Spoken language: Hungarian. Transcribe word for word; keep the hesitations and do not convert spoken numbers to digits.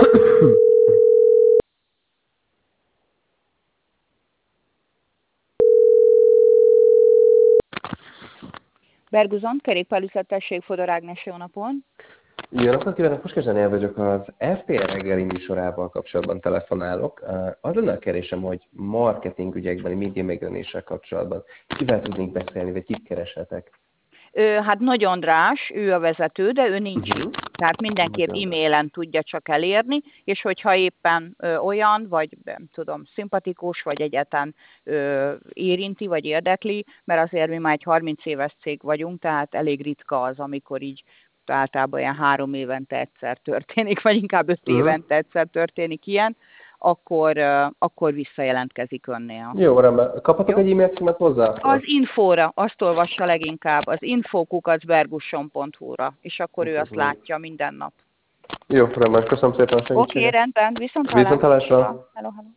Berguzon, kerékpárüzlettesség, Fodor Ágnes, jó napon! Jó napot kívánok! Puskás Dániel vagyok, az ef pé er reggeli műsorával kapcsolatban telefonálok. Az lenne a kérésem, hogy marketing ügyekben, média megjelenéssel kapcsolatban kivel tudnék beszélni, vagy kit kereshetek? Hát Nagy András, ő a vezető, de ő nincs Uh-huh. itt. Tehát mindenképp Nagyon. e-mailen tudja csak elérni, és hogyha éppen ö, olyan, vagy nem tudom, szimpatikus, vagy egyáltalán ö, érinti, vagy érdekli, mert azért mi már egy harminc éves cég vagyunk, tehát elég ritka az, amikor így általában ilyen három évente egyszer történik, vagy inkább öt Uh-huh. évente egyszer történik ilyen, akkor, ö, akkor visszajelentkezik önnél. Jó, rendben. Kaphatok Jó? egy e-mail címet hozzá? Az infóra, azt olvassa leginkább, az info kukac bergusson pont hu-ra, és akkor ő azt látja minden nap. Jó, rendben. Köszönöm szépen a Oké, okay, segítséget. rendben, viszont Viszontlátásra. Hello, hello.